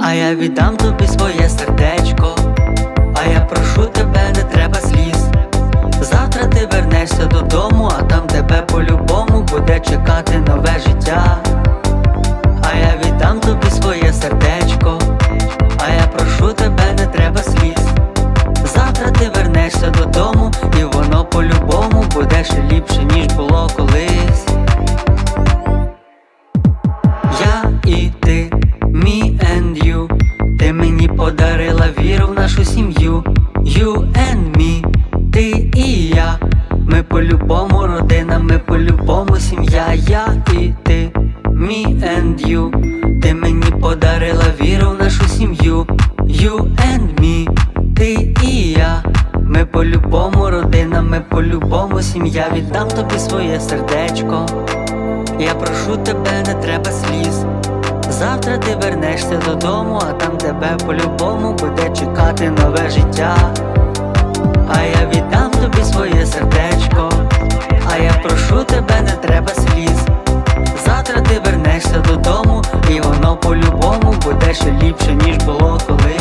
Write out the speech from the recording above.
А я віддам тобі своє сердечко, а я прошу тебе, не треба сліз. Завтра ти вернешся додому, а там тебе по-любому буде чекати нове життя. А я віддам тобі своє сердечко, а я прошу тебе, не треба сліз. Завтра ти вернешся додому, і воно по-любому буде ще ліпше, ніж було колись. Я і ти, me and you. Ти мені подарила віру в нашу сім'ю. You and me, ти і я. Ми по-любому родина, ми по-любому сім'я. Я і ти, me and you. Ти мені подарила віру в нашу сім'ю. You and me, ти і я. Ми по-любому родина, ми по-любому сім'я. Віддам тобі своє сердечко, я прошу тебе, не треба сліз. Завтра ти вернешся додому, а там тебе по-любому буде чекати нове життя. А я віддам тобі своє сердечко, а я прошу тебе, не треба сліз. Завтра ти вернешся додому, і воно по-любому буде ще ліпше, ніж було колись.